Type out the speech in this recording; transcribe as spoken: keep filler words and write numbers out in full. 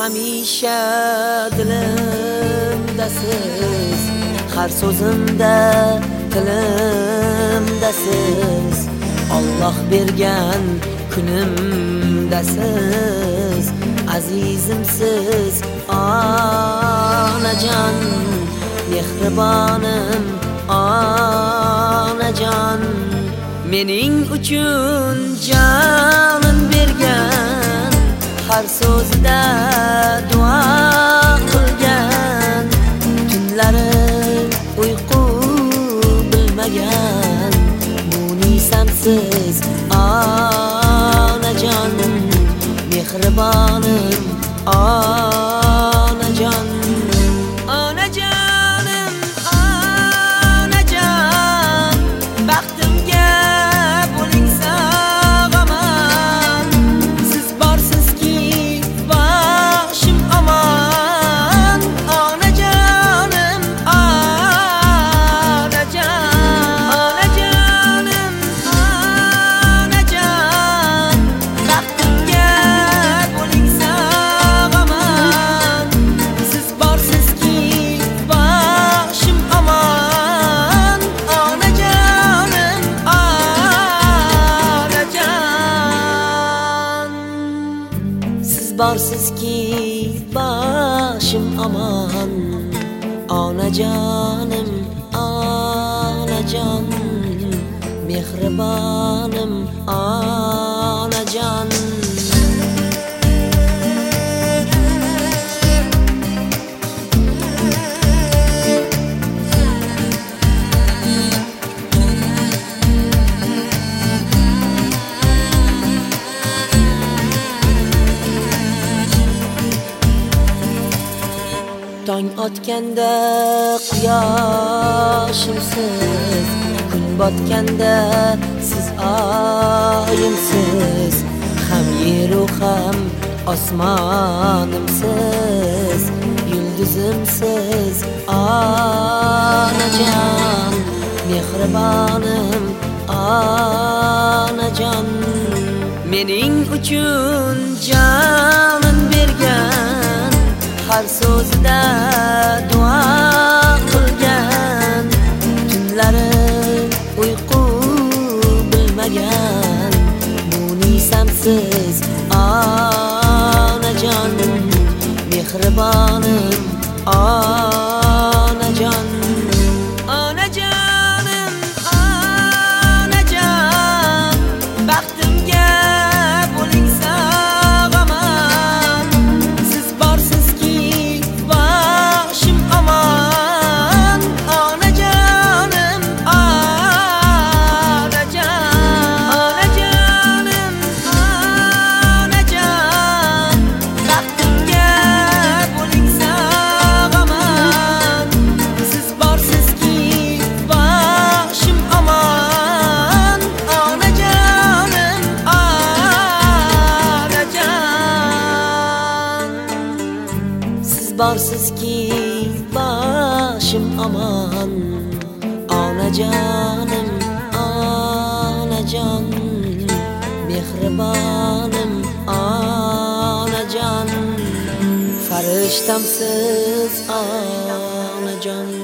hamisha dilimdasiz, har so'zimda tilimdasiz, Alloh bergan kunimdasiz, azizimsiz onajon, mehribonim onajon, mening uchun jonin bergan, har so'zida duo qilgan, tunlari uyqu bilmagan, munisamsiz onajon, mehribonim onajon. Onajonim onajon, baxtimga bo'ling sog' omon, siz borsizki boshim omon. Onajonim onajon, onajonim onajon, baxtimga bo'ling sog' omon, siz borsizki boshim omon. Onajonim onajon, siz borsizki boshim omon. Onajonim onajon, mehribonim onajon. Tong otganda quyoshimsiz, kun botganda siz oyimsiz, ham yeru ham osmonimsiz, yulduzimsiz onajon, mehribonim onajon, mening uchun jonin bergan, har so'zida duo qilgan, tunlari uyqu bilmagan, munisamsiz onajon, mehribonim onajon. Onajonim onajon, baxtimga bo'ling sog' omon, siz borsizki boshim omon. Onajonim onajon, onajonim onajon, baxtimga bo'ling sog' omon, siz borsizki boshim omon. Onajonim onajon, siz borsizki boshim omon. Onajonim onajon, mehribonim onajon, farishtamsiz onajon.